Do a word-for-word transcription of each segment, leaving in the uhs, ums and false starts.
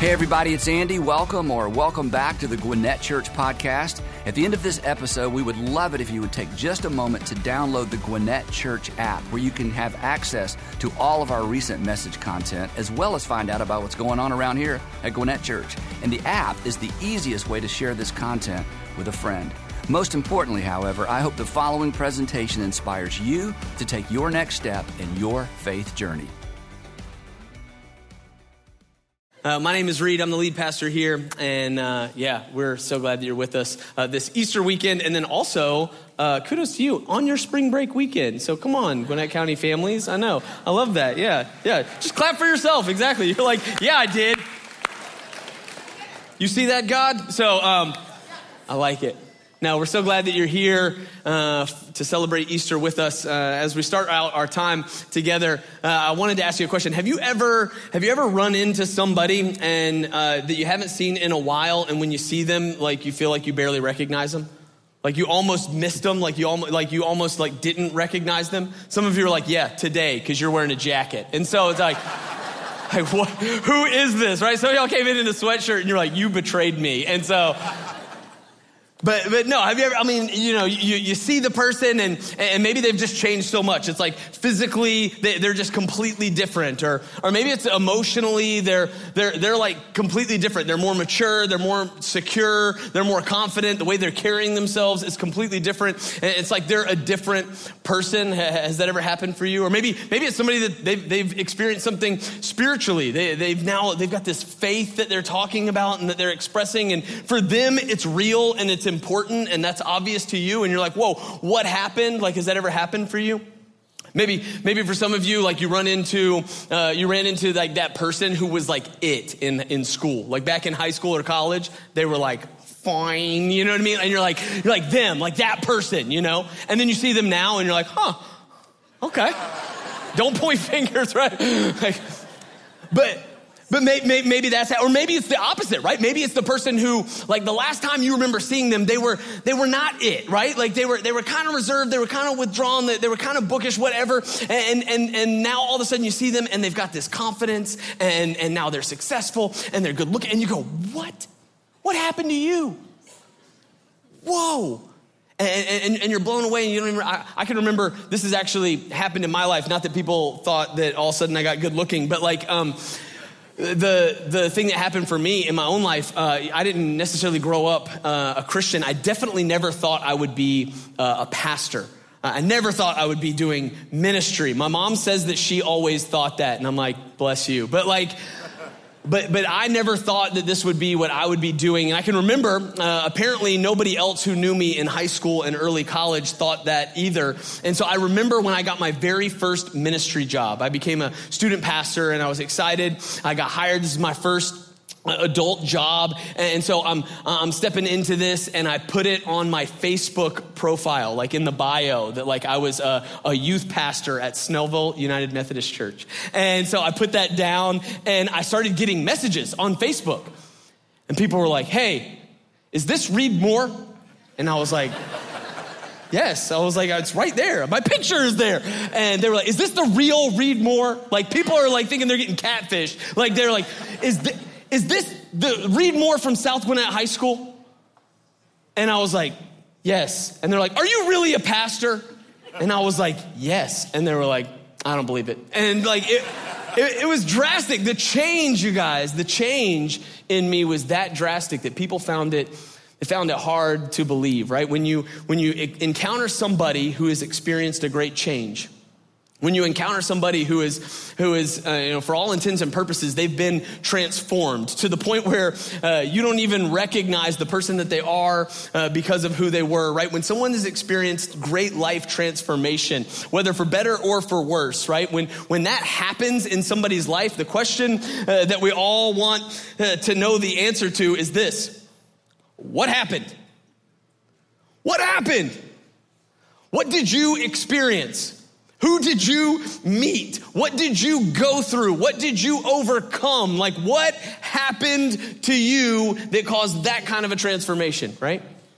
Hey everybody, it's Andy. Welcome or welcome back to the Gwinnett Church Podcast. At the end of this episode, we would love it if you would take just a moment to download the Gwinnett Church app, where you can have access to all of our recent message content, as well as find out about what's going on around here at Gwinnett Church. And the app is the easiest way to share this content with a friend. Most importantly, however, I hope the following presentation inspires you to take your next step in your faith journey. Uh, my name is Reed. I'm the lead pastor here, and uh, yeah, we're so glad that you're with us uh, this Easter weekend, and then also, uh, kudos to you, on your spring break weekend. So come on, Gwinnett County families. I know. I love that. Yeah, yeah. Just clap for yourself. Exactly. You're like, yeah, I did. You see that, God? So um, I like it. Now, we're so glad that you're here uh, to celebrate Easter with us. Uh, as we start out our time together, uh, I wanted to ask you a question. Have you ever have you ever run into somebody and uh, that you haven't seen in a while, and when you see them, like you feel like you barely recognize them? Like you almost missed them, like you almost like you almost like didn't recognize them? Some of you are like, yeah, today, because you're wearing a jacket. And so it's like, like what, who is this, right? Some of y'all came in in a sweatshirt, and you're like, you betrayed me. And so... But but no, have you ever, I mean, you know, you, you see the person and and maybe they've just changed so much. It's like physically, they, they're just completely different. Or or maybe it's emotionally, they're they're they're like completely different. They're more mature, they're more secure, they're more confident. The way they're carrying themselves is completely different. And it's like they're a different person. Has that ever happened for you? Or maybe maybe it's somebody that they've, they've experienced something spiritually. They, they've now, they've got this faith that they're talking about and that they're expressing. And for them, it's real and it's important, and that's obvious to you, and you're like, whoa, what happened? Like, has that ever happened for you? Maybe, maybe for some of you, like you run into, uh, you ran into like that person who was like it in, in school, like back in high school or college, they were like, fine, you know what I mean? And you're like, you're like them, like that person, you know? And then you see them now and you're like, huh, okay. Don't point fingers, right? Like, but, But maybe, maybe that's how, or maybe it's the opposite, right? Maybe it's the person who, like the last time you remember seeing them, they were they were not it, right? Like they were they were kind of reserved, they were kind of withdrawn, they, they were kind of bookish, whatever. And and and now all of a sudden you see them and they've got this confidence, and and now they're successful and they're good looking, and you go, what? What happened to you? Whoa. And, and, and you're blown away, and you don't even, I, I can remember, this has actually happened in my life, not that people thought that all of a sudden I got good looking, but like, um, The the thing that happened for me in my own life, uh, I didn't necessarily grow up uh, a Christian. I definitely never thought I would be uh, a pastor. Uh, I never thought I would be doing ministry. My mom says that she always thought that, and I'm like, bless you. But like, but but I never thought that this would be what I would be doing. And I can remember, uh, apparently nobody else who knew me in high school and early college thought that either. And so I remember when I got my very first ministry job. I became a student pastor, and I was excited. I got hired. This is my first adult job. And so I'm I'm stepping into this, and I put it on my Facebook profile, like in the bio, that like I was a, a youth pastor at Snellville United Methodist Church. And so I put that down, and I started getting messages on Facebook. And people were like, hey, is this Reed Moore? And I was like, yes. I was like, it's right there. My picture is there. And they were like, is this the real Reed Moore? Like people are like thinking they're getting catfish. Like they're like, is this... Is this the Reed Moore from South Gwinnett High School? And I was like, yes. And they're like, are you really a pastor? And I was like, yes. And they were like, I don't believe it. And like, it, it, it was drastic. The change, you guys, the change in me was that drastic that people found it, they found it hard to believe, right? When you, when you encounter somebody who has experienced a great change, when you encounter somebody who is, who is, uh, you know, for all intents and purposes, they've been transformed to the point where uh, you don't even recognize the person that they are uh, because of who they were, right? When someone has experienced great life transformation, whether for better or for worse, right? When when that happens in somebody's life, the question uh, that we all want uh, to know the answer to is this: what happened? What happened? What did you experience? Who did you meet? What did you go through? What did you overcome? Like, what happened to you that caused that kind of a transformation, right?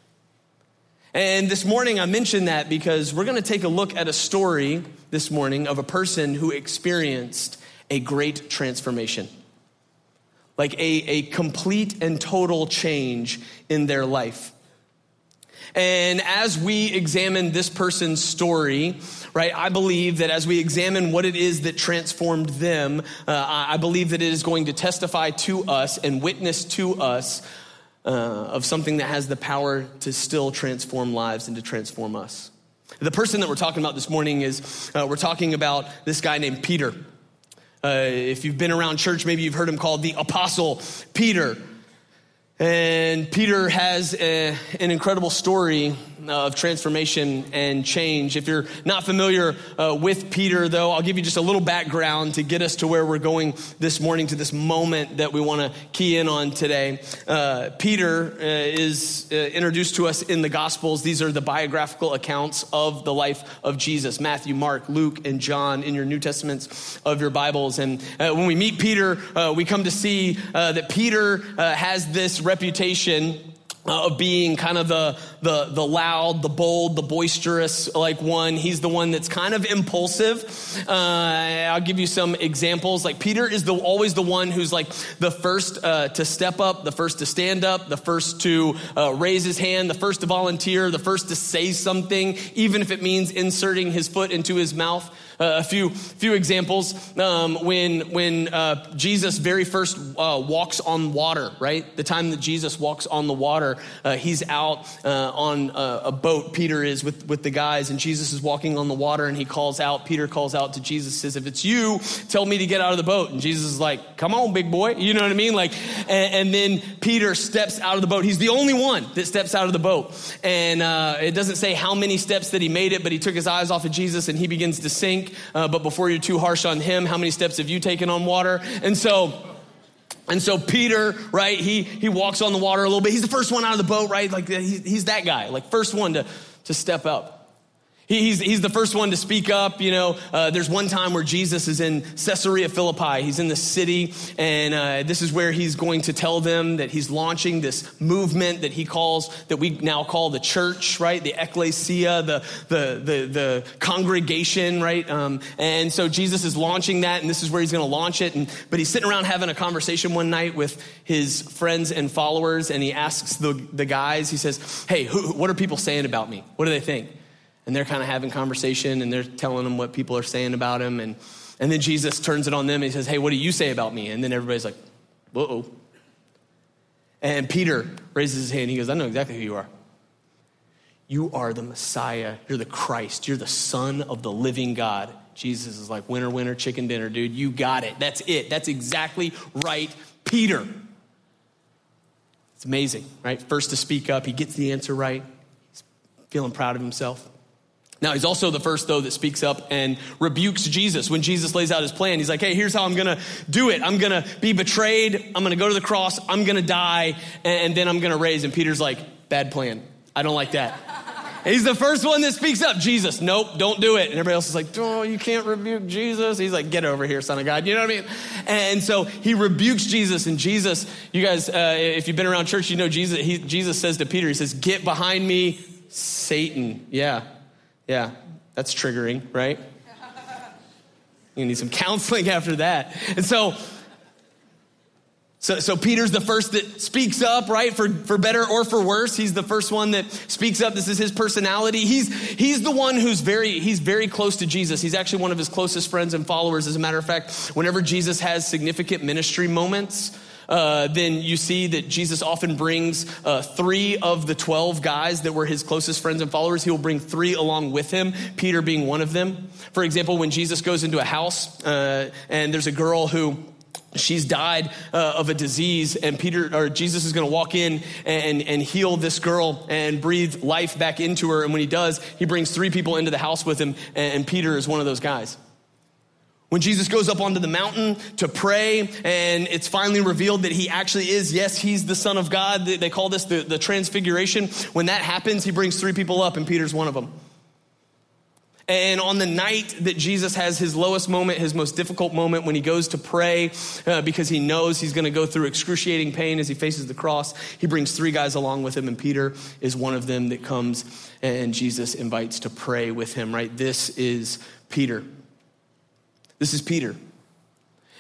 And this morning I mentioned that because we're going to take a look at a story this morning of a person who experienced a great transformation. like a, a complete and total change in their life. And as we examine this person's story, right, I believe that as we examine what it is that transformed them, uh, I believe that it is going to testify to us and witness to us uh, of something that has the power to still transform lives and to transform us. The person that we're talking about this morning is, uh, we're talking about this guy named Peter. Uh, if you've been around church, maybe you've heard him called the Apostle Peter. And Peter has a, an incredible story of transformation and change. If you're not familiar uh, with Peter, though, I'll give you just a little background to get us to where we're going this morning, to this moment that we want to key in on today. Uh, Peter uh, is uh, introduced to us in the Gospels. These are the biographical accounts of the life of Jesus: Matthew, Mark, Luke, and John in your New Testaments of your Bibles. And uh, when we meet Peter, uh, we come to see uh, that Peter uh, has this reputation Uh, of being kind of the, the, the loud, the bold, the boisterous, like one. He's the one that's kind of impulsive. Uh, I'll give you some examples. Like Peter is the, always the one who's like the first uh, to step up, the first to stand up, the first to uh, raise his hand, the first to volunteer, the first to say something, even if it means inserting his foot into his mouth. Uh, a few few examples. Um, when when uh, Jesus very first uh, walks on water, right? The time that Jesus walks on the water, uh, he's out uh, on a, a boat. Peter is with, with the guys, and Jesus is walking on the water, and he calls out. Peter calls out to Jesus, says, "If it's you, tell me to get out of the boat." And Jesus is like, "Come on, big boy." You know what I mean? Like, and, and then Peter steps out of the boat. He's the only one that steps out of the boat. And uh, it doesn't say how many steps that he made it, but he took his eyes off of Jesus, and he begins to sink. Uh, but before you're too harsh on him, how many steps have you taken on water? And so, and so Peter, right, he he walks on the water a little bit. He's the first one out of the boat, right? Like he's, he's that guy, like first one to, to step up. He, he's, he's the first one to speak up. You know, uh, there's one time where Jesus is in Caesarea Philippi. He's in the city, and uh, this is where he's going to tell them that he's launching this movement that he calls, that we now call the church, right? The ecclesia, the the the, the congregation, right? Um, and so Jesus is launching that, and this is where he's going to launch it. And but he's sitting around having a conversation one night with his friends and followers, and he asks the the guys. He says, "Hey, who, what are people saying about me? What do they think?" And they're kind of having conversation, and they're telling him what people are saying about him. And, and then Jesus turns it on them, and he says, "Hey, what do you say about me?" And then everybody's like, "Uh-oh." And Peter raises his hand. He goes, "I know exactly who you are. You are the Messiah. You're the Christ. You're the Son of the living God." Jesus is like, "Winner, winner, chicken dinner, dude. You got it. That's it. That's exactly right, Peter." It's amazing, right? First to speak up. He gets the answer right. He's feeling proud of himself. Now, he's also the first, though, that speaks up and rebukes Jesus. When Jesus lays out his plan, he's like, "Hey, here's how I'm going to do it. I'm going to be betrayed. I'm going to go to the cross. I'm going to die. And then I'm going to raise." And Peter's like, "Bad plan. I don't like that." He's the first one that speaks up. Jesus, "Nope, don't do it." And everybody else is like, "Oh, you can't rebuke Jesus." He's like, "Get over here, son of God." You know what I mean? And so he rebukes Jesus. And Jesus, you guys, uh, if you've been around church, you know Jesus, he, Jesus says to Peter, he says, "Get behind me, Satan." Yeah. Yeah, that's triggering, right? You need some counseling after that. And so, so, so Peter's the first that speaks up, right? For, for better or for worse, he's the first one that speaks up. This is his personality. He's, he's the one who's very, he's very close to Jesus. He's actually one of his closest friends and followers. As a matter of fact, whenever Jesus has significant ministry moments, Uh, then you see that Jesus often brings uh, three of the twelve guys that were his closest friends and followers. He will bring three along with him, Peter being one of them. For example, when Jesus goes into a house uh, and there's a girl who she's died uh, of a disease, and Peter or Jesus is going to walk in and, and heal this girl and breathe life back into her. And when he does, he brings three people into the house with him, and, and Peter is one of those guys. When Jesus goes up onto the mountain to pray, and it's finally revealed that he actually is, yes, he's the Son of God. They call this the, the transfiguration. When that happens, he brings three people up, and Peter's one of them. And on the night that Jesus has his lowest moment, his most difficult moment, when he goes to pray uh, because he knows he's going to go through excruciating pain as he faces the cross, he brings three guys along with him, and Peter is one of them that comes, and Jesus invites to pray with him, right? This is Peter. This is Peter.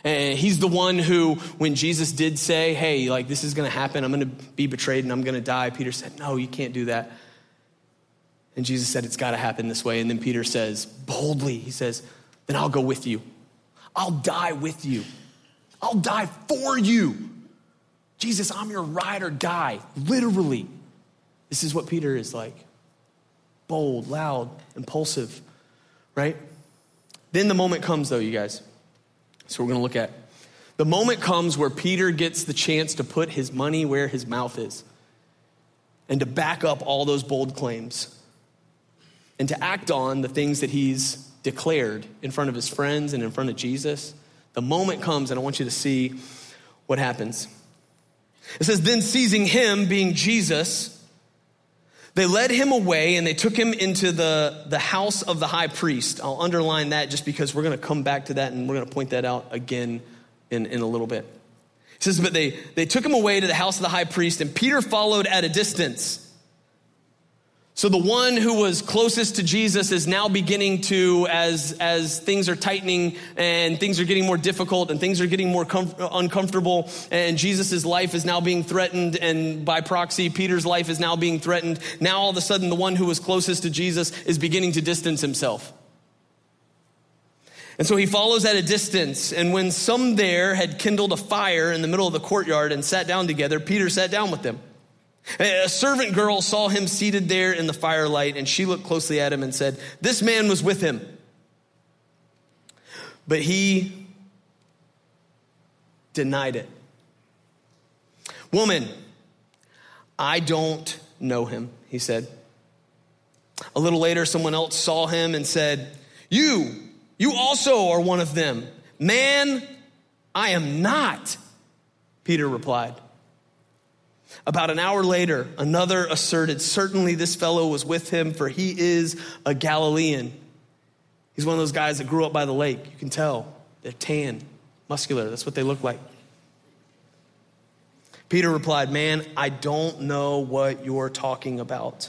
And he's the one who, when Jesus did say, hey, like this is going to happen, I'm going to be betrayed and I'm going to die, Peter said, no, you can't do that. And Jesus said, it's got to happen this way. And then Peter says, boldly, he says, then I'll go with you. I'll die with you. I'll die for you. Jesus, I'm your ride or die, literally. This is what Peter is like. Bold, loud, impulsive, right? Then the moment comes though, you guys. So we're going to look at. The moment comes where Peter gets the chance to put his money where his mouth is and to back up all those bold claims and to act on the things that he's declared in front of his friends and in front of Jesus. The moment comes, and I want you to see what happens. It says, then seizing him, being Jesus, they led him away and they took him into the, the house of the high priest. I'll underline that just because we're going to come back to that and we're going to point that out again in, in a little bit. It says, but they, they took him away to the house of the high priest, and Peter followed at a distance. So the one who was closest to Jesus is now beginning to, as, as things are tightening and things are getting more difficult and things are getting more com- uncomfortable, and Jesus' life is now being threatened, and by proxy, Peter's life is now being threatened. Now all of a sudden, the one who was closest to Jesus is beginning to distance himself. And so he follows at a distance, and when some there had kindled a fire in the middle of the courtyard and sat down together, Peter sat down with them. A servant girl saw him seated there in the firelight, and she looked closely at him and said, this man was with him. But he denied it. Woman, I don't know him, he said. A little later, someone else saw him and said, you, you also are one of them. Man, I am not, Peter replied. About an hour later, another asserted, certainly this fellow was with him, for he is a Galilean. He's one of those guys that grew up by the lake. You can tell. They're tan, muscular. That's what they look like. Peter replied, man, I don't know what you're talking about.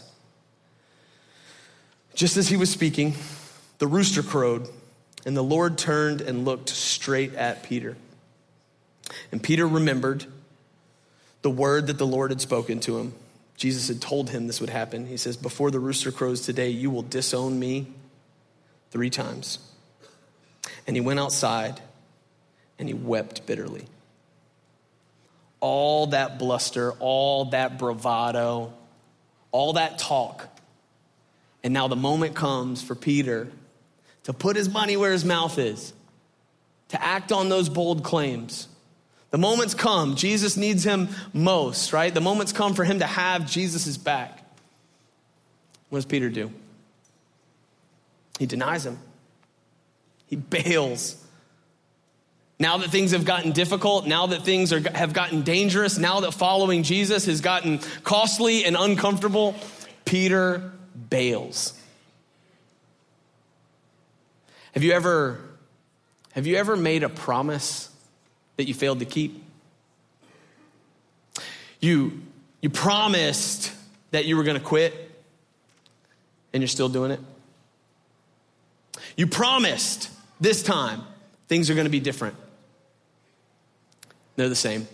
Just as he was speaking, the rooster crowed, and the Lord turned and looked straight at Peter. And Peter remembered the word that the Lord had spoken to him. Jesus had told him this would happen. He says, before the rooster crows today, you will disown me three times. And he went outside and he wept bitterly. All that bluster, all that bravado, all that talk. And now the moment comes for Peter to put his money where his mouth is, to act on those bold claims. The moment's come. Jesus needs him most, right? The moment's come for him to have Jesus' back. What does Peter do? He denies him. He bails. Now that things have gotten difficult, now that things are, have gotten dangerous, now that following Jesus has gotten costly and uncomfortable, Peter bails. Have you ever, have you ever made a promise that you failed to keep? You, you promised that you were going to quit, and you're still doing it. You promised this time things are going to be different. They're the same.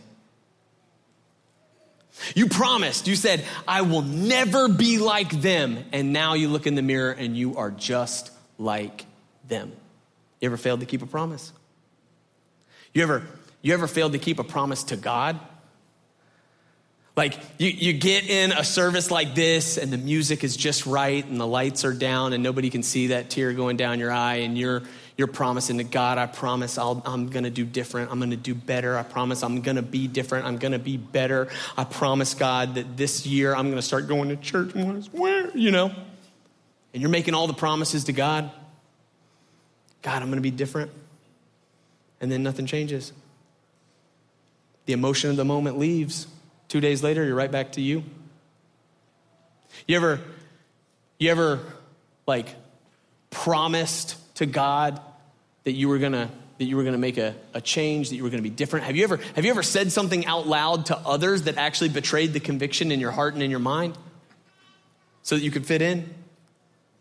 You promised, you said, I will never be like them, and now you look in the mirror and you are just like them. You ever failed to keep a promise? You ever You ever failed to keep a promise to God? Like you, you get in a service like this and the music is just right and the lights are down and nobody can see that tear going down your eye, and you're you're promising to God, I promise I'll, I'm going to do different. I'm going to do better. I promise I'm going to be different. I'm going to be better. I promise God that this year I'm going to start going to church more. Where, you know? And you're making all the promises to God. God, I'm going to be different. And then nothing changes. The emotion of the moment leaves. Two days later, you're right back to you. You ever, you ever like promised to God that you were gonna that you were gonna make a, a change, that you were gonna be different? Have you ever have you ever said something out loud to others that actually betrayed the conviction in your heart and in your mind, so that you could fit in,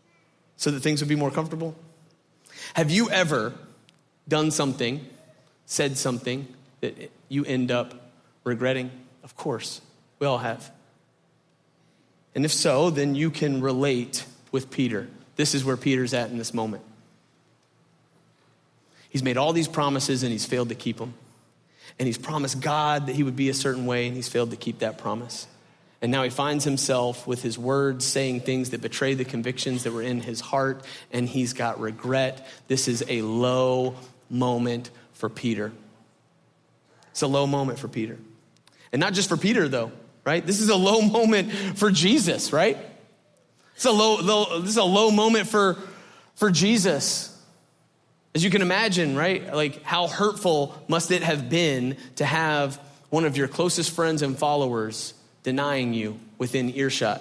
so that things would be more comfortable? Have you ever done something, said something that you end up regretting? Of course, we all have. And if so, then you can relate with Peter. This is where Peter's at in this moment. He's made all these promises and he's failed to keep them. And he's promised God that he would be a certain way and he's failed to keep that promise. And now he finds himself with his words saying things that betray the convictions that were in his heart, and he's got regret. This is a low moment for Peter. It's a low moment for Peter. And not just for Peter, though, right? This is a low moment for Jesus, right? It's a low, low this is a low moment for, for Jesus. As you can imagine, right? Like, how hurtful must it have been to have one of your closest friends and followers denying you within earshot?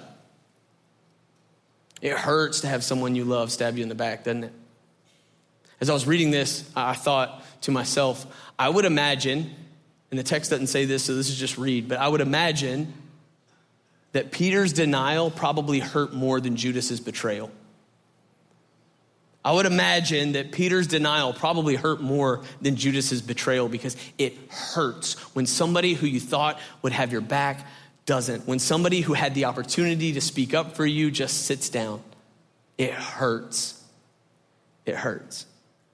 It hurts to have someone you love stab you in the back, doesn't it? As I was reading this, I thought to myself, I would imagine, and the text doesn't say this, so this is just read, but I would imagine that Peter's denial probably hurt more than Judas's betrayal. I would imagine that Peter's denial probably hurt more than Judas's betrayal, because it hurts when somebody who you thought would have your back doesn't. When somebody who had the opportunity to speak up for you just sits down. It hurts. It hurts.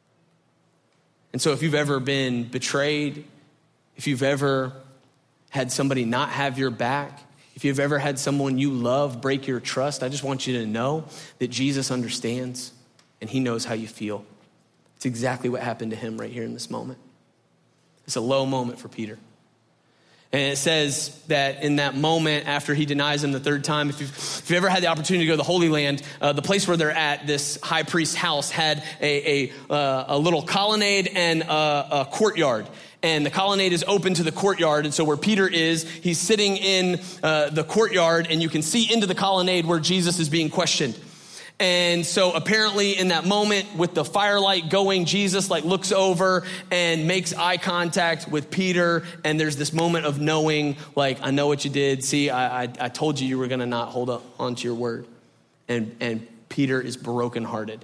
And so if you've ever been betrayed, if you've ever had somebody not have your back, if you've ever had someone you love break your trust, I just want you to know that Jesus understands and he knows how you feel. It's exactly what happened to him right here in this moment. It's a low moment for Peter. And it says that in that moment, after he denies him the third time, if you've, if you've ever had the opportunity to go to the Holy Land, uh, the place where they're at, this high priest's house, had a, a, uh, a little colonnade and a, a courtyard. And the colonnade is open to the courtyard. And so where Peter is, he's sitting in uh, the courtyard, and you can see into the colonnade where Jesus is being questioned. And so apparently in that moment with the firelight going, Jesus like looks over and makes eye contact with Peter. And there's this moment of knowing, like, I know what you did. See, I, I, I told you you were going to not hold up onto your word. And, and Peter is brokenhearted.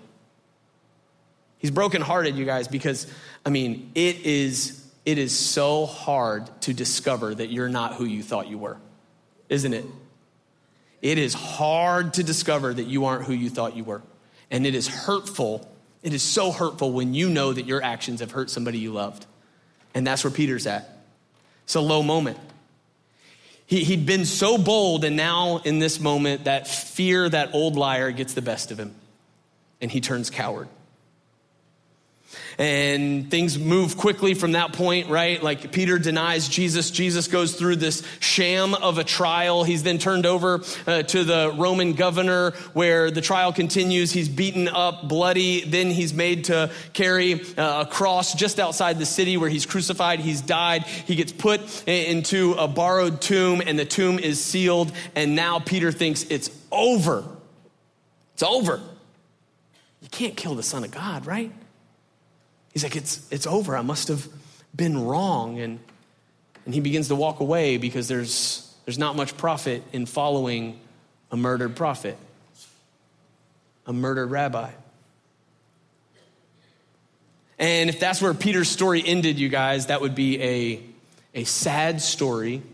He's brokenhearted, you guys, because, I mean, it is, it is so hard to discover that you're not who you thought you were, isn't it? It is hard to discover that you aren't who you thought you were. And it is hurtful. It is so hurtful when you know that your actions have hurt somebody you loved. And that's where Peter's at. It's a low moment. He, he'd been so bold, and now in this moment, that fear, that old liar gets the best of him. And he turns coward. And things move quickly from that point, right? Like Peter denies Jesus. Jesus goes through this sham of a trial. He's then turned over uh, to the Roman governor, where the trial continues. He's beaten up, bloody. Then he's made to carry uh, a cross just outside the city where he's crucified. He's died. He gets put into a borrowed tomb, and the tomb is sealed. And now Peter thinks it's over. It's over. You can't kill the Son of God, right? He's like, it's it's over. I must have been wrong. And and he begins to walk away because there's there's not much profit in following a murdered prophet, a murdered rabbi. And if that's where Peter's story ended, you guys, that would be a, a sad story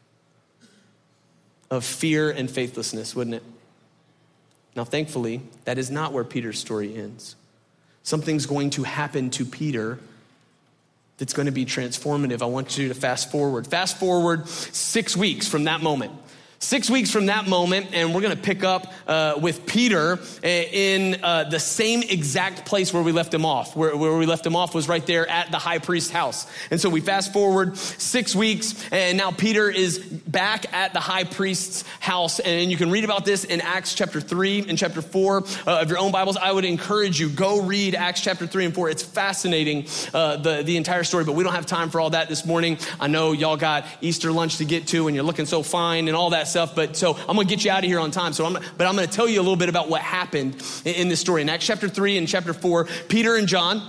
of fear and faithlessness, wouldn't it? Now, thankfully, that is not where Peter's story ends. Something's going to happen to Peter that's going to be transformative. I want you to fast forward. Fast forward six weeks from that moment. Six weeks from that moment, and we're going to pick up uh, with Peter in uh, the same exact place where we left him off. Where, where we left him off was right there at the high priest's house. And so we fast forward six weeks, and now Peter is back at the high priest's house. And you can read about this in Acts chapter three and chapter four uh, of your own Bibles. I would encourage you, go read Acts chapter three and four. It's fascinating, uh, the, the entire story, but we don't have time for all that this morning. I know y'all got Easter lunch to get to, and you're looking so fine and all that stuff. But so I'm going to get you out of here on time. So I'm, but I'm going to tell you a little bit about what happened in, in this story. In Acts chapter three and chapter four, Peter and John,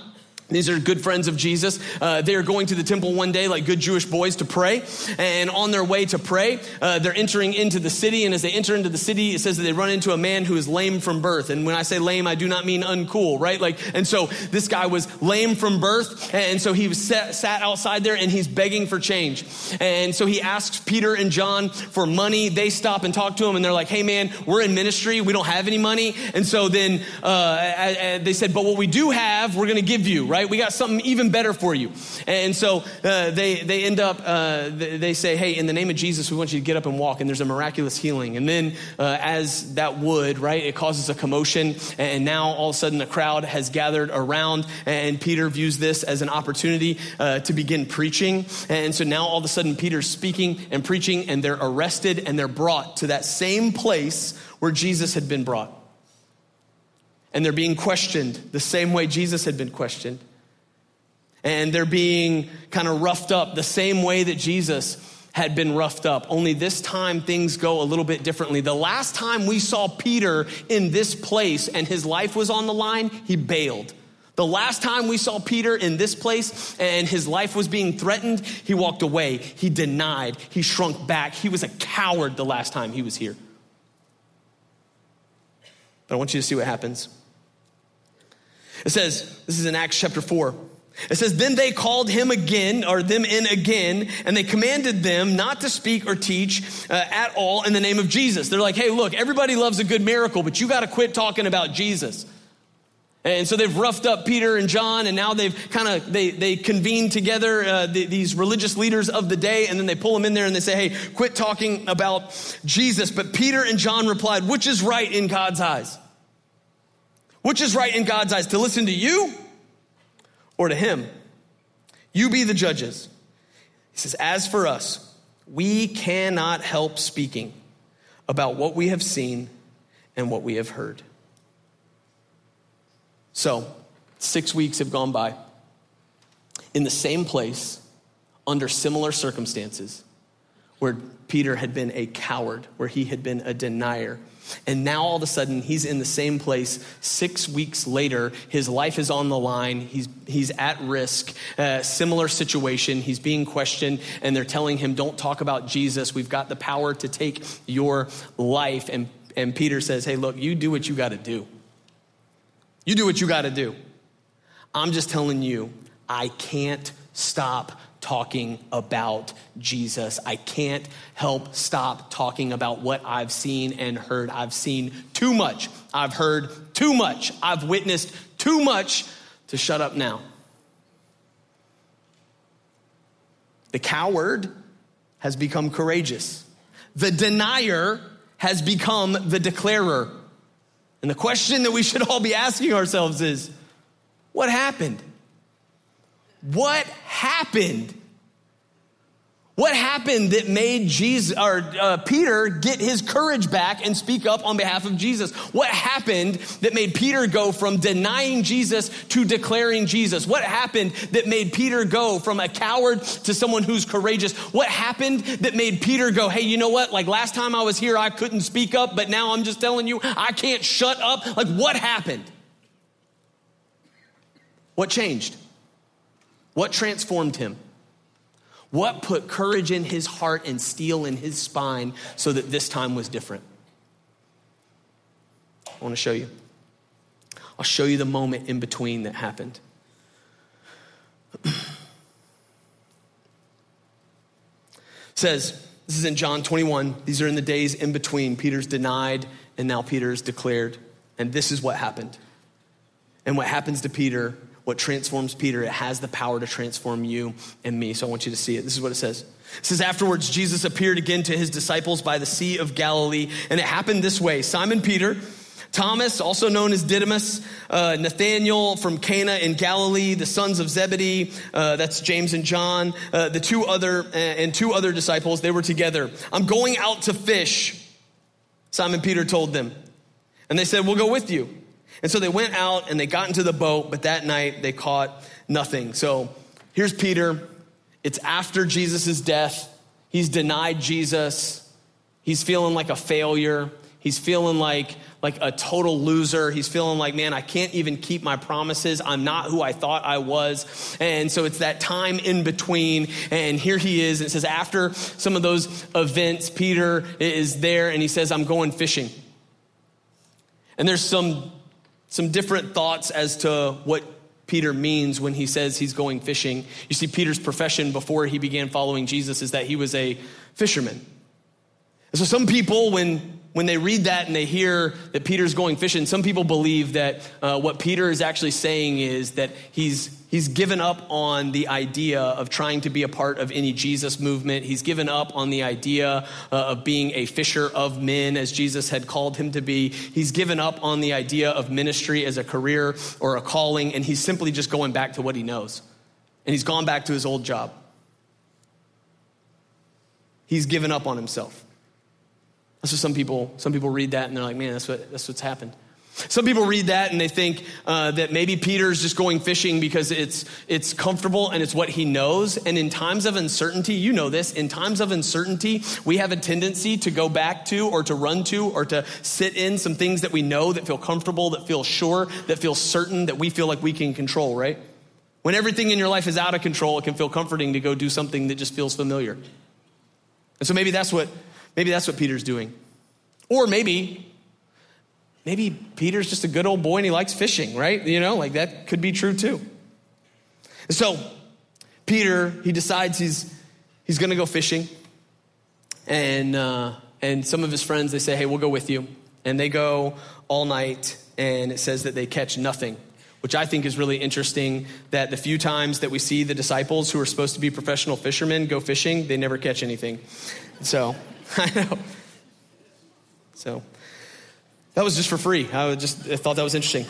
These are good friends of Jesus. Uh, they are going to the temple one day like good Jewish boys to pray. And on their way to pray, uh, they're entering into the city. And as they enter into the city, it says that they run into a man who is lame from birth. And when I say lame, I do not mean uncool, right? Like, and so this guy was lame from birth. And so he was sat, sat outside there and he's begging for change. And so he asks Peter and John for money. They stop and talk to him and they're like, hey man, we're in ministry. We don't have any money. And so then uh, they said, but what we do have, we're going to give you, right? Right? We got something even better for you. And so uh, they they end up, uh, they say, hey, in the name of Jesus, we want you to get up and walk. And there's a miraculous healing. And then uh, as that would, right, it causes a commotion. And now all of a sudden the crowd has gathered around. And Peter views this as an opportunity uh, to begin preaching. And so now all of a sudden Peter's speaking and preaching and they're arrested and they're brought to that same place where Jesus had been brought. And they're being questioned the same way Jesus had been questioned. And they're being kind of roughed up the same way that Jesus had been roughed up. Only this time things go a little bit differently. The last time we saw Peter in this place and his life was on the line, he bailed. The last time we saw Peter in this place and his life was being threatened, he walked away. He denied. He shrunk back. He was a coward the last time he was here. But I want you to see what happens. It says, this is in Acts chapter four. It says, then they called him again, or them in again, and they commanded them not to speak or teach uh, at all in the name of Jesus. They're like, hey, look, everybody loves a good miracle, but you got to quit talking about Jesus. And so they've roughed up Peter and John, and now they've kind of, they they convene together, uh, the, these religious leaders of the day, and then they pull them in there and they say, hey, quit talking about Jesus. But Peter and John replied, which is right in God's eyes? Which is right in God's eyes, to listen to you or to him? You be the judges. He says, as for us, we cannot help speaking about what we have seen and what we have heard. So, six weeks have gone by in the same place, under similar circumstances, where Peter had been a coward, where he had been a denier. And now all of a sudden he's in the same place six weeks later. His life is on the line. He's he's at risk. Uh, similar situation. He's being questioned and they're telling him, don't talk about Jesus. We've got the power to take your life. And, and Peter says, hey, look, you do what you got to do. You do what you got to do. I'm just telling you, I can't stop talking about Jesus. I can't help stop talking about what I've seen and heard. I've seen too much. I've heard too much. I've witnessed too much to shut up now. The coward has become courageous. The denier has become the declarer. And the question that we should all be asking ourselves is, what happened? What happened? What happened that made Jesus or uh, Peter get his courage back and speak up on behalf of Jesus? What happened that made Peter go from denying Jesus to declaring Jesus? What happened that made Peter go from a coward to someone who's courageous? What happened that made Peter go, hey, you know what? Like last time I was here, I couldn't speak up, but now I'm just telling you, I can't shut up. Like what happened? What changed? What transformed him? What put courage in his heart and steel in his spine so that this time was different? I want to show you. I'll show you the moment in between that happened. It says, this is in John twenty-one. These are in the days in between. Peter's denied and now Peter's declared. And this is what happened. And what happens to Peter, what transforms Peter, it has the power to transform you and me. So I want you to see it. This is what it says. It says, afterwards, Jesus appeared again to his disciples by the Sea of Galilee. And it happened this way. Simon Peter, Thomas, also known as Didymus, uh, Nathanael from Cana in Galilee, the sons of Zebedee, uh, that's James and John, uh, the two other, uh, and two other disciples, they were together. I'm going out to fish, Simon Peter told them. And they said, we'll go with you. And so they went out and they got into the boat, but that night they caught nothing. So here's Peter. It's after Jesus' death. He's denied Jesus. He's feeling like a failure. He's feeling like, like a total loser. He's feeling like, man, I can't even keep my promises. I'm not who I thought I was. And so it's that time in between. And here he is. And it says after some of those events, Peter is there and he says, I'm going fishing. And there's some, some different thoughts as to what Peter means when he says he's going fishing. You see, Peter's profession before he began following Jesus is that he was a fisherman. And so some people, when When they read that and they hear that Peter's going fishing, some people believe that uh, what Peter is actually saying is that he's he's given up on the idea of trying to be a part of any Jesus movement. He's given up on the idea uh, of being a fisher of men as Jesus had called him to be. He's given up on the idea of ministry as a career or a calling, and he's simply just going back to what he knows. And he's gone back to his old job. He's given up on himself. So some people, some people read that and they're like, man, that's what that's what's happened. Some people read that and they think uh, that maybe Peter's just going fishing because it's it's comfortable and it's what he knows. And in times of uncertainty, you know this, in times of uncertainty, we have a tendency to go back to or to run to or to sit in some things that we know that feel comfortable, that feel sure, that feel certain, that we feel like we can control, right? When everything in your life is out of control, it can feel comforting to go do something that just feels familiar. And so maybe that's what Maybe that's what Peter's doing. Or maybe, maybe Peter's just a good old boy and he likes fishing, right? You know, like that could be true too. So Peter, he decides he's he's going to go fishing. And uh, and some of his friends, they say, hey, we'll go with you. And they go all night and it says that they catch nothing, which I think is really interesting, that the few times that we see the disciples who are supposed to be professional fishermen go fishing, they never catch anything. So... I know. So that was just for free. I just I thought that was interesting.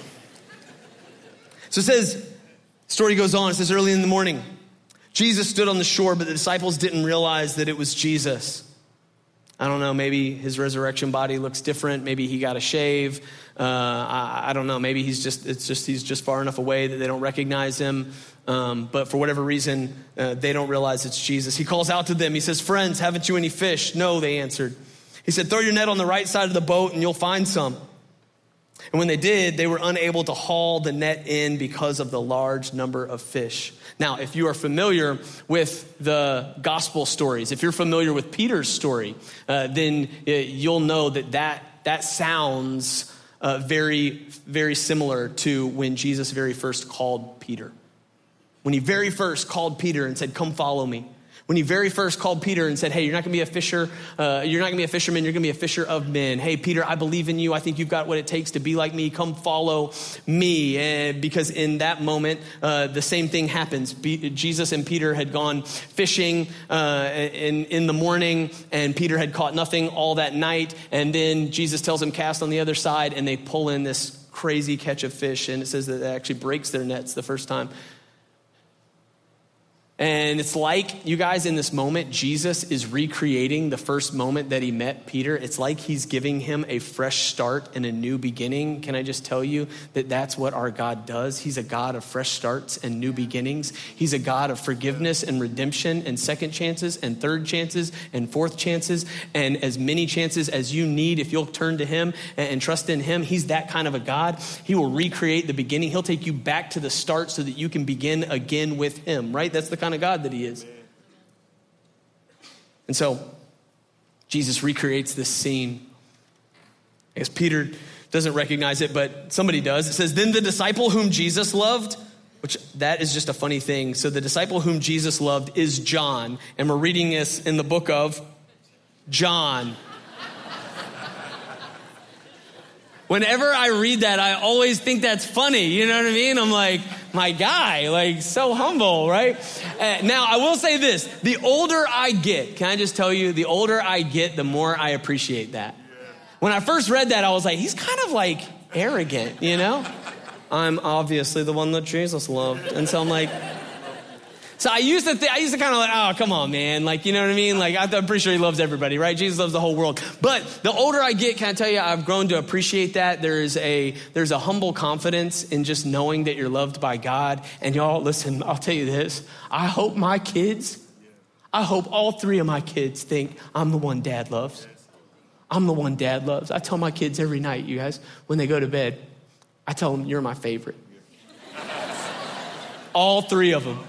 So it says, story goes on. It says early in the morning, Jesus stood on the shore, but the disciples didn't realize that it was Jesus. I don't know, maybe his resurrection body looks different. Maybe he got a shave. Uh, I, I don't know. Maybe he's just, it's just, he's just far enough away that they don't recognize him. Um, but for whatever reason, uh, they don't realize it's Jesus. He calls out to them. He says, friends, haven't you any fish? No, they answered. He said, throw your net on the right side of the boat and you'll find some. And when they did, they were unable to haul the net in because of the large number of fish. Now, if you are familiar with the gospel stories, if you're familiar with Peter's story, uh, then uh, you'll know that that, that sounds uh, very, very similar to when Jesus very first called Peter. When he very first called Peter and said, come follow me. When he very first called Peter and said, hey, you're not gonna be a fisher, uh, you're not gonna be a fisherman, you're gonna be a fisher of men. Hey, Peter, I believe in you. I think you've got what it takes to be like me. Come follow me. And because in that moment, uh, the same thing happens. Be- Jesus and Peter had gone fishing uh, in, in the morning, and Peter had caught nothing all that night. And then Jesus tells him, cast on the other side, and they pull in this crazy catch of fish. And it says that it actually breaks their nets the first time. And it's like, you guys, in this moment, Jesus is recreating the first moment that he met Peter. It's like he's giving him a fresh start and a new beginning. Can I just tell you that that's what our God does? He's a God of fresh starts and new beginnings. He's a God of forgiveness and redemption and second chances and third chances and fourth chances and as many chances as you need. If you'll turn to him and trust in him, he's that kind of a God. He will recreate the beginning. He'll take you back to the start so that you can begin again with him, right? That's the kind of God that he is. And so Jesus recreates this scene. I guess Peter doesn't recognize it, but somebody does. It says, then the disciple whom Jesus loved, which that is just a funny thing. So the disciple whom Jesus loved is John. And we're reading this in the book of John. Whenever I read that, I always think that's funny. You know what I mean? I'm like, my guy, like so humble, right? Uh, now, I will say this. The older I get, can I just tell you, the older I get, the more I appreciate that. When I first read that, I was like, he's kind of like arrogant, you know? I'm obviously the one that Jesus loved. And so I'm like... So I used to think, I used to kind of like, oh, come on, man. Like, you know what I mean? Like, I'm pretty sure he loves everybody, right? Jesus loves the whole world. But the older I get, can I tell you, I've grown to appreciate that. There's a, there's a humble confidence in just knowing that you're loved by God. And y'all, listen, I'll tell you this. I hope my kids, I hope all three of my kids think I'm the one dad loves. I'm the one dad loves. I tell my kids every night, you guys, when they go to bed, I tell them, you're my favorite. All three of them.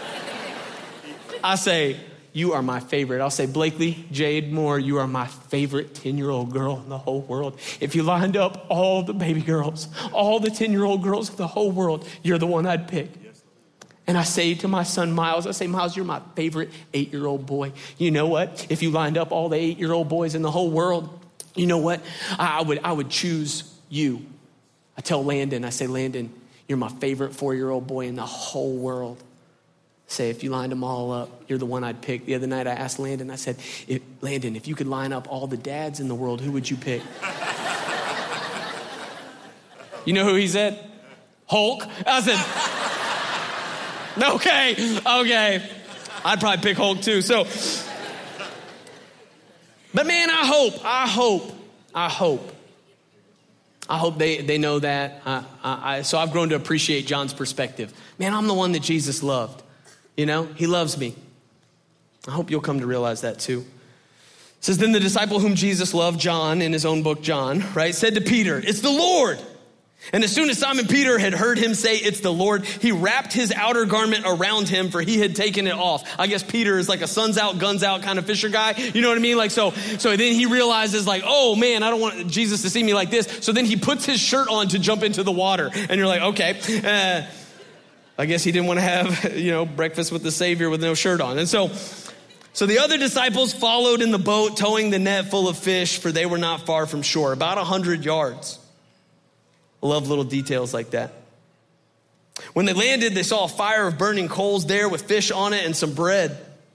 I say, you are my favorite. I'll say, Blakely, Jade Moore, you are my favorite ten-year-old girl in the whole world. If you lined up all the baby girls, all the ten-year-old girls of the whole world, you're the one I'd pick. And I say to my son, Miles, I say, Miles, you're my favorite eight-year-old boy. You know what? If you lined up all the eight-year-old boys in the whole world, you know what? I would, I would choose you. I tell Landon, I say, Landon, you're my favorite four-year-old boy in the whole world. Say, if you lined them all up, you're the one I'd pick. The other night I asked Landon, I said, if, Landon, if you could line up all the dads in the world, who would you pick? You know who he said? Hulk. I said, okay, okay. I'd probably pick Hulk too. So, but man, I hope, I hope, I hope. I hope they, they know that. I, I, I, so I've grown to appreciate John's perspective. Man, I'm the one that Jesus loved. You know, he loves me. I hope you'll come to realize that too. It says, then the disciple whom Jesus loved, John, in his own book, John, right, said to Peter, it's the Lord. And as soon as Simon Peter had heard him say, it's the Lord, he wrapped his outer garment around him, for he had taken it off. I guess Peter is like a sun's out, guns out kind of fisher guy. You know what I mean? Like, so, so then he realizes like, oh man, I don't want Jesus to see me like this. So then he puts his shirt on to jump into the water. And you're like, okay, uh, I guess he didn't want to have, you know, breakfast with the Savior with no shirt on. And so, so the other disciples followed in the boat, towing the net full of fish, for they were not far from shore, about a hundred yards. I love little details like that. When they landed, they saw a fire of burning coals there with fish on it and some bread.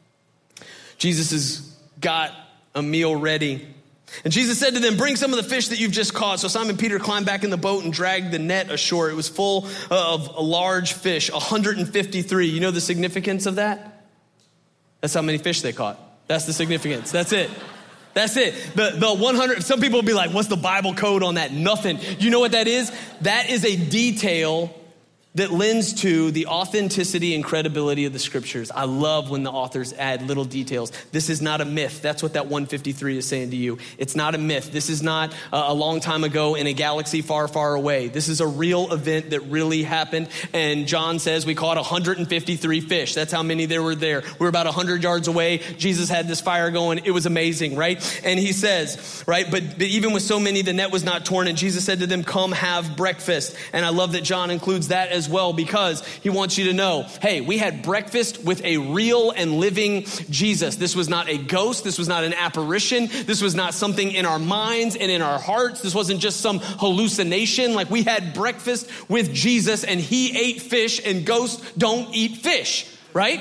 Jesus has got a meal ready. And Jesus said to them, bring some of the fish that you've just caught. So Simon Peter climbed back in the boat and dragged the net ashore. It was full of large fish, one hundred fifty-three. You know the significance of that? That's how many fish they caught. That's the significance. That's it. That's it. The, the one hundred, some people will be like, what's the Bible code on that? Nothing. You know what that is? That is a detail that lends to the authenticity and credibility of the scriptures. I love when the authors add little details. This is not a myth. That's what that one fifty-three is saying to you. It's not a myth. This is not a long time ago in a galaxy far, far away. This is a real event that really happened. And John says we caught one hundred fifty-three fish. That's how many there were there. We were about one hundred yards away. Jesus had this fire going. It was amazing, right? And he says, right, but, but even with so many, the net was not torn. And Jesus said to them, come have breakfast. And I love that John includes that as well, because he wants you to know, hey, we had breakfast with a real and living Jesus. This was not a ghost. This was not an apparition. This was not something in our minds and in our hearts. This wasn't just some hallucination. Like, we had breakfast with Jesus, and he ate fish, and ghosts don't eat fish, right?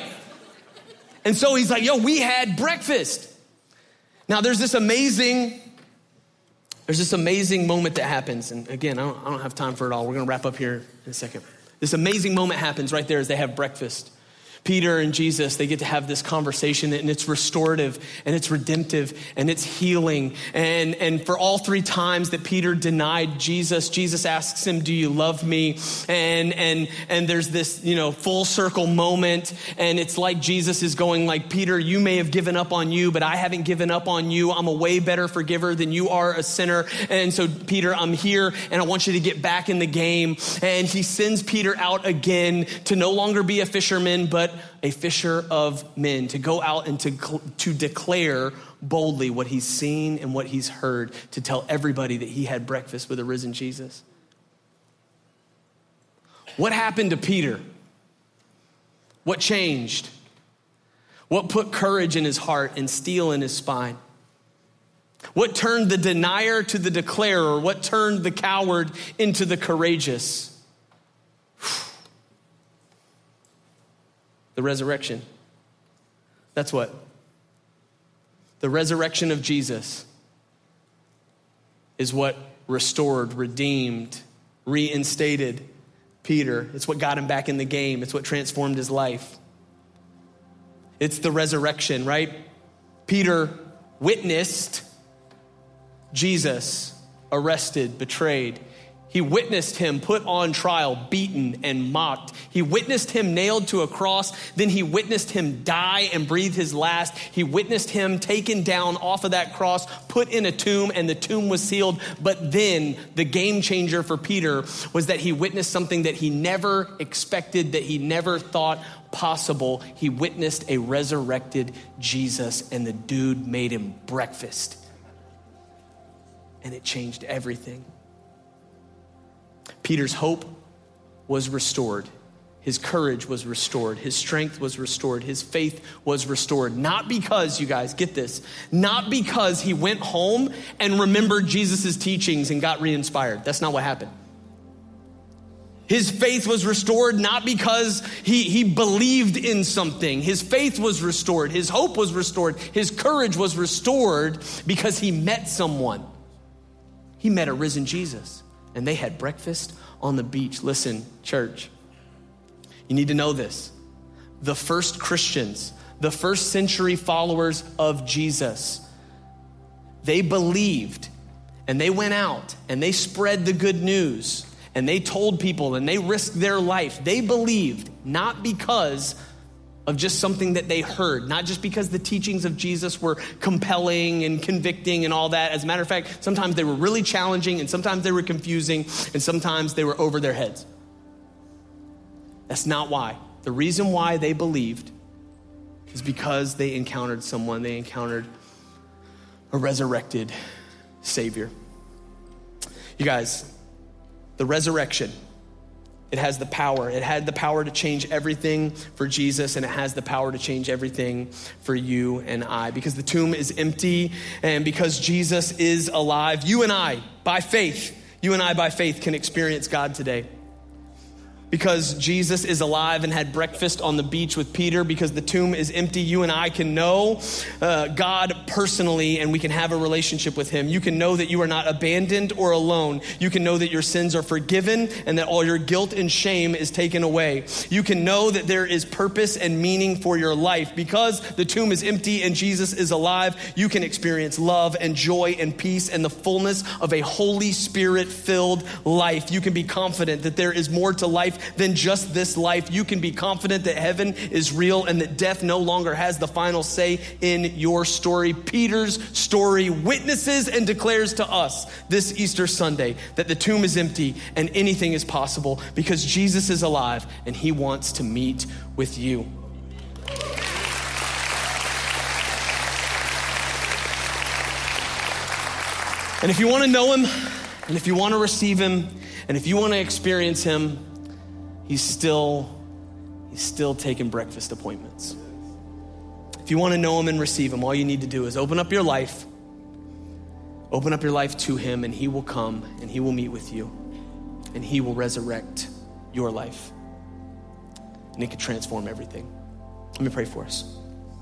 And so he's like, yo, we had breakfast. Now there's this amazing There's this amazing moment that happens. And again, I don't, I don't have time for it all. We're going to wrap up here in a second. This amazing moment happens right there as they have breakfast. Peter and Jesus, they get to have this conversation, and it's restorative and it's redemptive and it's healing. And, and for all three times that Peter denied Jesus, Jesus asks him, do you love me? And, and, and there's this, you know, full circle moment. And it's like Jesus is going like, Peter, you may have given up on you, but I haven't given up on you. I'm a way better forgiver than you are a sinner. And so Peter, I'm here and I want you to get back in the game. And he sends Peter out again to no longer be a fisherman, but a fisher of men, to go out and to, to declare boldly what he's seen and what he's heard, to tell everybody that he had breakfast with a risen Jesus. What happened to Peter? What changed? What put courage in his heart and steel in his spine? What turned the denier to the declarer? What turned the coward into the courageous? The resurrection. That's what. The resurrection of Jesus is what restored, redeemed, reinstated Peter. It's what got him back in the game. It's what transformed his life. It's the resurrection, right? Peter witnessed Jesus arrested, betrayed. He witnessed him put on trial, beaten and mocked. He witnessed him nailed to a cross. Then he witnessed him die and breathe his last. He witnessed him taken down off of that cross, put in a tomb, and the tomb was sealed. But then the game changer for Peter was that he witnessed something that he never expected, that he never thought possible. He witnessed a resurrected Jesus, and the dude made him breakfast. And it changed everything. Peter's hope was restored. His courage was restored. His strength was restored. His faith was restored. Not because, you guys, get this, not because he went home and remembered Jesus' teachings and got re-inspired. That's not what happened. His faith was restored not because he, he believed in something. His faith was restored. His hope was restored. His courage was restored because he met someone. He met a risen Jesus, and they had breakfast on the beach. Listen, church, you need to know this. The first Christians, the first century followers of Jesus, they believed, and they went out and they spread the good news, and they told people, and they risked their life. They believed not because of just something that they heard, not just because the teachings of Jesus were compelling and convicting and all that. As a matter of fact, sometimes they were really challenging, and sometimes they were confusing, and sometimes they were over their heads. That's not why. The reason why they believed is because they encountered someone. They encountered a resurrected Savior. You guys, the resurrection, it has the power. It had the power to change everything for Jesus, and it has the power to change everything for you and I. Because the tomb is empty, and because Jesus is alive, you and I, by faith, you and I by faith can experience God today. Because Jesus is alive and had breakfast on the beach with Peter, because the tomb is empty, you and I can know uh, God personally, and we can have a relationship with him. You can know that you are not abandoned or alone. You can know that your sins are forgiven and that all your guilt and shame is taken away. You can know that there is purpose and meaning for your life. Because the tomb is empty and Jesus is alive, you can experience love and joy and peace and the fullness of a Holy Spirit-filled life. You can be confident that there is more to life than just this life. You can be confident that heaven is real and that death no longer has the final say in your story. Peter's story witnesses and declares to us this Easter Sunday that the tomb is empty and anything is possible because Jesus is alive and he wants to meet with you. And if you want to know him, and if you want to receive him, and if you want to experience him, He's still, he's still taking breakfast appointments. If you want to know him and receive him, all you need to do is open up your life, open up your life to him, and he will come and he will meet with you, and he will resurrect your life, and it can transform everything. Let me pray for us.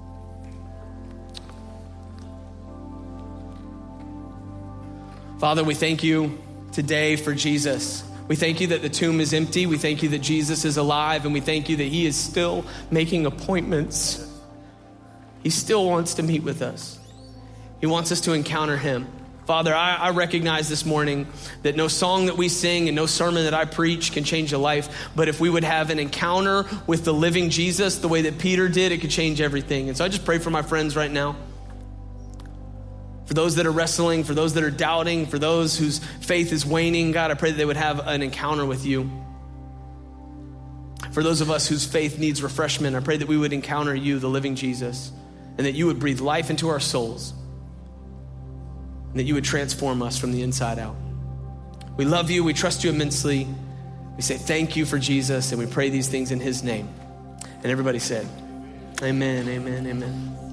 Father, we thank you today for Jesus. We thank you that the tomb is empty. We thank you that Jesus is alive, and we thank you that he is still making appointments. He still wants to meet with us. He wants us to encounter him. Father, I, I recognize this morning that no song that we sing and no sermon that I preach can change a life, but if we would have an encounter with the living Jesus the way that Peter did, it could change everything. And so I just pray for my friends right now. For those that are wrestling, for those that are doubting, for those whose faith is waning, God, I pray that they would have an encounter with you. For those of us whose faith needs refreshment, I pray that we would encounter you, the living Jesus, and that you would breathe life into our souls, and that you would transform us from the inside out. We love you. We trust you immensely. We say thank you for Jesus, and we pray these things in his name. And everybody said, amen, amen, amen.